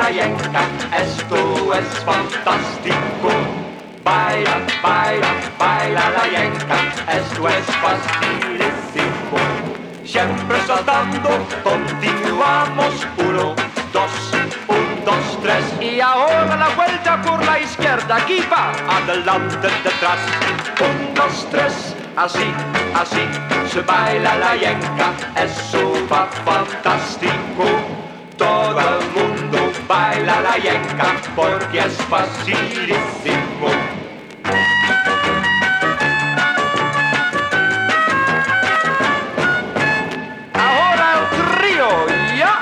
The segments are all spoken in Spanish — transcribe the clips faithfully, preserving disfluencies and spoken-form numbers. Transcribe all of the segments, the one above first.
la yenca, esto es fantástico. Baila, baila, baila la yenca, esto es facilísimo. Siempre saltando, continuamos, uno, dos, un, dos, tres. Y ahora la vuelta por la izquierda, aquí va, adelante, detrás, un, dos, tres. Así, así, se baila la yenca, eso va fantástico. Todo el mundo baila la yenca, porque es facilísimo. Ahora el trío, ¿ya?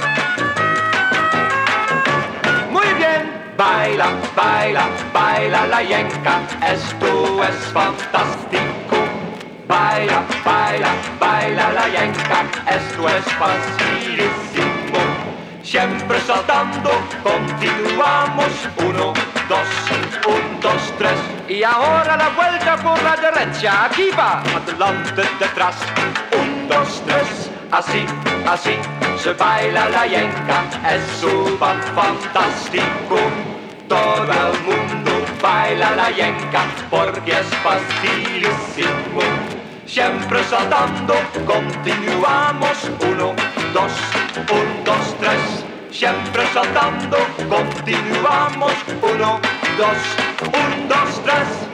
Muy bien. Baila, baila, baila la yenca, esto es fantástico. Baila, baila, baila la yenca, esto es facilísimo. Siempre saltando, continuamos, uno, dos, un, dos, tres. Y ahora la vuelta por la derecha, aquí va, adelante, detrás, un, dos, tres. Así, así, se baila la yenca, eso va fantástico. Todo el mundo baila la yenca, porque es facilísimo. Siempre saltando, continuamos, uno, dos, un, dos, tres. Siempre saltando, continuamos, uno, dos, un, dos, tres.